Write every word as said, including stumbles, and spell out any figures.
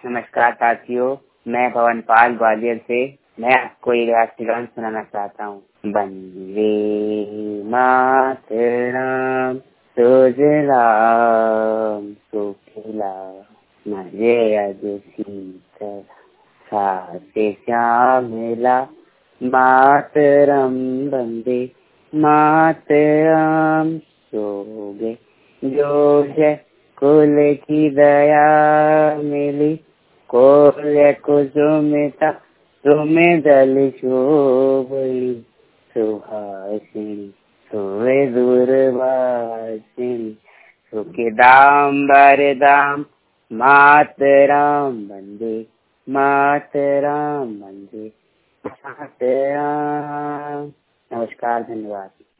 नमस्कार साथियों, मैं भवन पाल ग्वालियर से। मैं आपको एक राष्ट्रीय गान सुनाना चाहता हूँ। वंदे मातरम सुजलाम सुफलाम मलयज शीतल सासे श्यामला मातरम वंदे मातरम। सोगे जो है कुल की दया मिली, कोल्य कुसुमिता तुम्हें दल शोभनी, सुहासिनी सोए दूरवासिनी, सुखे दाम बरदाम मातरम वंदे मातरम वंदे मातरम। नमस्कार, धन्यवाद।